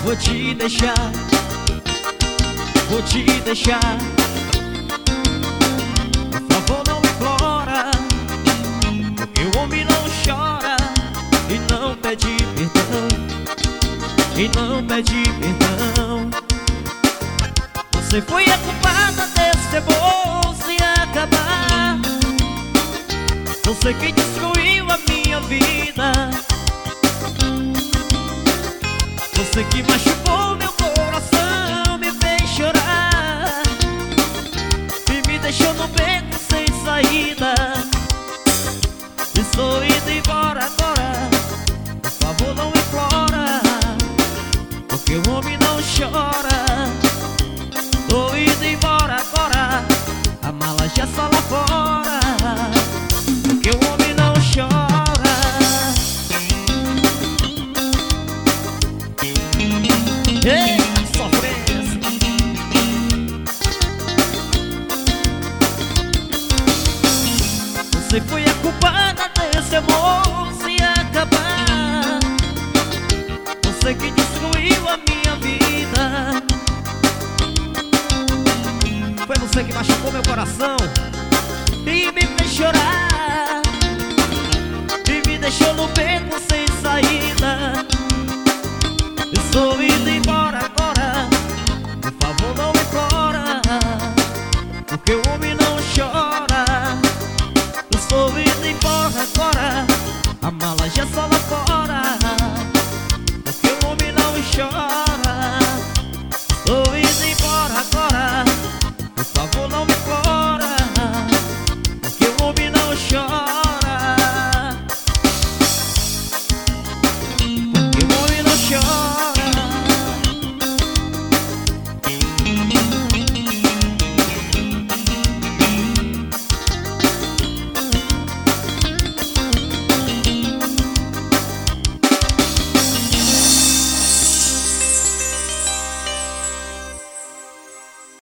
Vou te deixar, vou te deixar. Por favor, não implora, porque o homem não chora e não pede perdão, e não pede perdão. Você foi a culpada desse amor se acabar. Você que destruiu a minha vida, você que machucou meu